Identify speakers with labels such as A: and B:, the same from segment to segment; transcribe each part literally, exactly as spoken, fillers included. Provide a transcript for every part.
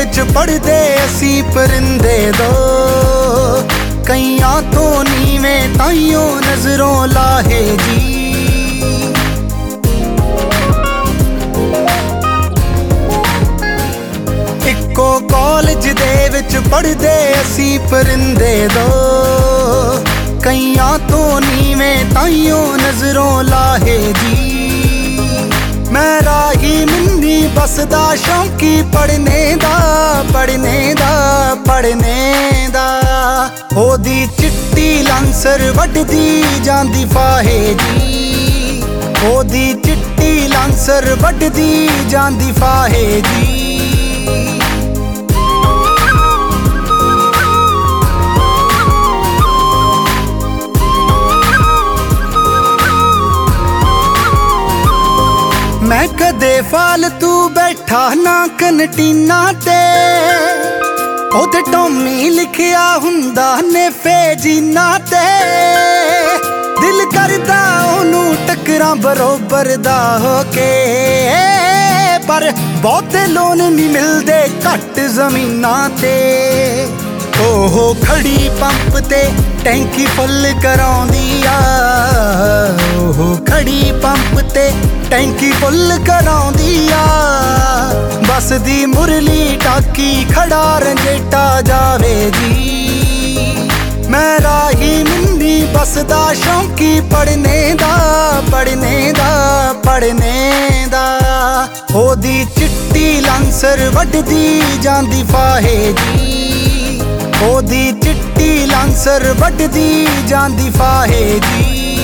A: विच पढ़दे असी परिंदे दो, कईयां तो नीवें ताइयों नजरों लाहे जी। इक्को कॉलेज दे विच पढ़दे असी परिंदे दो, कईयां तो नीवें ताइयों नजरों लाहे जी। मैं राही मिन्नी बसदा शौकी पढ़ने दा, पढ़ने दा, पढ़ने दा। ओदी चिट्टी लांसर वड्डदी जांदी फाहे जी, ओदी चिट्टी लांसर वड्डदी जांदी फाहे जी। मैं कदे फालतू बैठा ना कंटीना ते, ओते टॉमी लिखिया हुंदा ने फेजीना ते। दिल करदा ओनू टकरां बरोबर दा होके, पर बहुते लोन नहीं मिलदे घट जमीना ते। ओहो खड़ी पंप ते टैंकी फुल कराउंदी आ, ओहो खड़ी पंप ते टैंकी फुल कराउंदी आ। बस दी मुरली टाकी खड़ा रंजेटा जावे जी। मैं राही मिन्नी बसदा शौकी पढ़ने दा, पढ़ने दा, पढ़ने दा। ओदी चिट्टी लांसर वड्डदी जांदी फाहे जी, ओदी चिट्टी लांसर वड्डदी जांदी फाहे जी।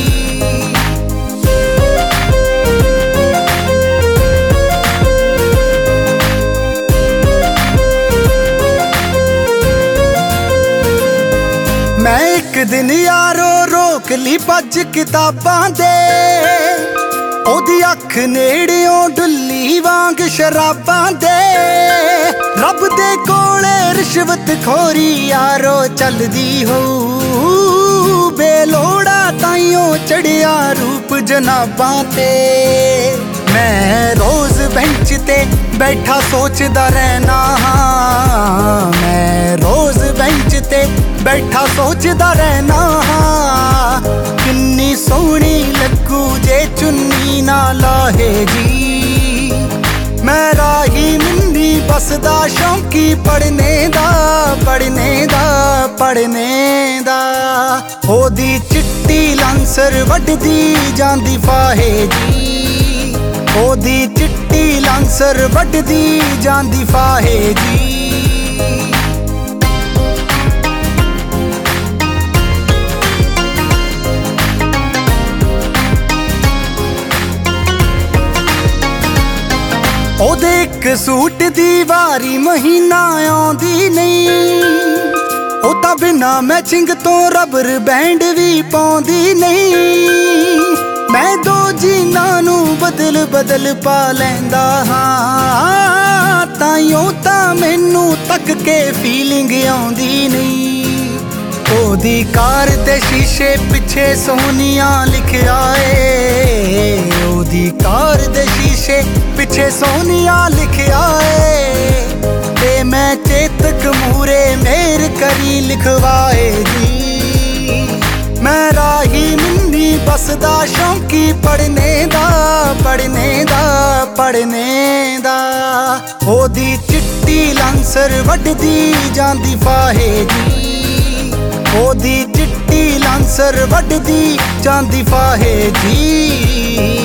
A: मैं एक दिन यारो रोक ली भज किताबां दे, ओदी अख नेड़ियों डुल्ली वांग शराबां दे। रब दे कोले रिश्वत खोरी यारो चलदी हो, बेलोड़ा ताइयों चढ़िया रूप जनाबां ते। मैं रोज बेंच ते बैठा सोचदा रहना, मैं रोज बेंच ते बैठा सोचदा रहना। किन्नी सोहनी लगू जे चुन्नी ना लाहे जी। मैं राही मिन्नी बसदा शौकी पढ़ने दा, पढ़ने दा, पढ़ने दा। ओदी चिट्टी लांसर वड्डदी जांदी फाहे जी, ओदी चिट्टी लांसर वड्डदी जांदी फाहे जी। ओदे इक सूट दी वारी महीना आउंदी नहीं, ओ तां बिना मैचिंग तो रबर बैंड भी पाउंदी नहीं। मैं दो जीना नू बदल बदल पा लैंदा हां, ताइयों तां मैनू तक के फीलिंग आउंदी नहीं। ओदी कार दे शीशे पिछे सोनिया लिखिया ए, ओदी कार दे शीशे पिछे सोनिया लिखिया ए। ते मैं चेतक मूरे मेर करी लिखवाए जी। मैं राही मिन्नी बसदा शौकी पढ़ने दा, पढ़ने दा, पढ़ने दा। ओदी चिट्टी लांसर वड्डदी जांदी फाहे जी, ओदी चिट्टी लांसर वड्डदी जांदी फाहे जी।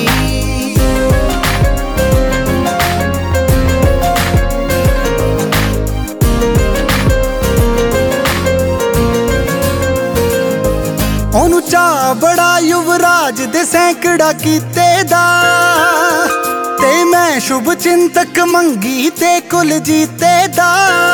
A: ओनू चा बड़ा युवराज दे सैकड़ा कीते दा, ते मैं शुभ चिंतक मंगी ते कुल जीते दा।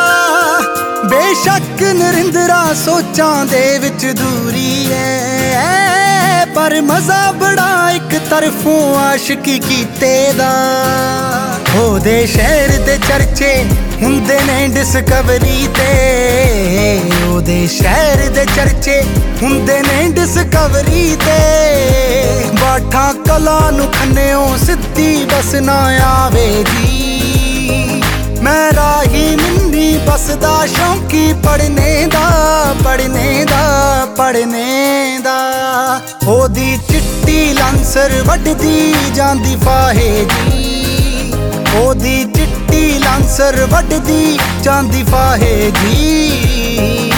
A: बेशक नरिंदरा सोचां दे विच दूरी है, पर मजा बड़ा एक तरफों आशिकी कीते दा। ओदे शहर दे चर्चे हुंदे ने डिस्कवरी ते, ओदे शहर दे चर्चे हुंदे ने डिस्कवरी ते। बाठा कला नू खन्नेओ सिद्धी बस ना आवे जी। मैं राही मिन्नी ਨਹੀਂ ਬਸਦਾ ਸ਼ੌਂਕੀ ਪੜਨੇ ਦਾ ਪੜਨੇ ਦਾ ਪੜਨੇ ਦਾ ਉਹਦੀ ਚਿੱਟੀ ਲਾਂਸਰ ਵੱਢਦੀ ਜਾਂਦੀ ਫਾਹੇ ਜੀ ਉਹਦੀ ਚਿੱਟੀ ਲਾਂਸਰ ਵੱਢਦੀ ਜਾਂਦੀ ਫਾਹੇ ਜੀ